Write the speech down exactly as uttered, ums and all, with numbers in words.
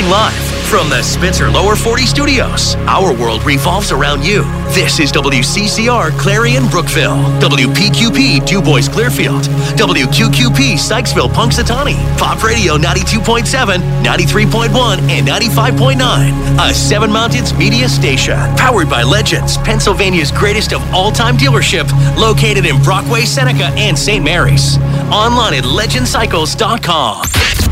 Broadcasting live from the Spencer Lower forty Studios. Our world revolves around you. This is W C C R Clarion Brookville, W P Q P Du Bois Clearfield, W Q Q P Sykesville Punxsutawney, Pop Radio ninety-two point seven, ninety-three point one, and ninety-five point nine. A Seven Mountains media station powered by Legends, Pennsylvania's greatest of all-time dealership, located in Brockway, Seneca, and Saint Mary's. Online at legend cycles dot com.